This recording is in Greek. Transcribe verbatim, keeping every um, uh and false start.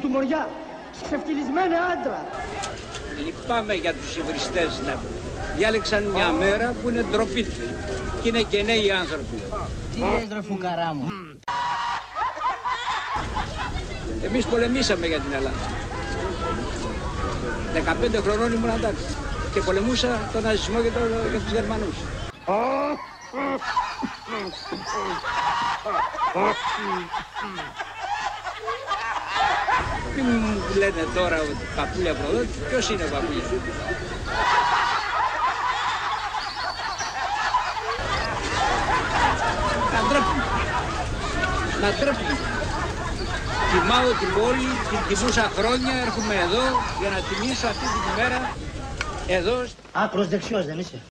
του μωριά. Ξεφτυλισμένε άντρα. Λυπάμαι για τους υβριστές να διάλεξαν μια μέρα που είναι ντροπή τους και είναι και νέοι άνθρωποι. Τι λες ρε φουκαρά μου. Εμείς πολεμήσαμε για την Ελλάδα. δεκαπέντε χρονών ήμουν αντάξει και πολεμούσα τον ναζισμό και, το, και τους Γερμανούς. Μην μου λένε τώρα ότι παππούλια προδότη, ποιος είναι ο παππούλια. Να ντρέπουμε. Να ντρέπουμε. Τιμάω την πόλη, την τιμούσα χρόνια, έρχομαι εδώ για να τιμήσω αυτή την ημέρα εδώ. Άκρος δεξιός δεν είσαι.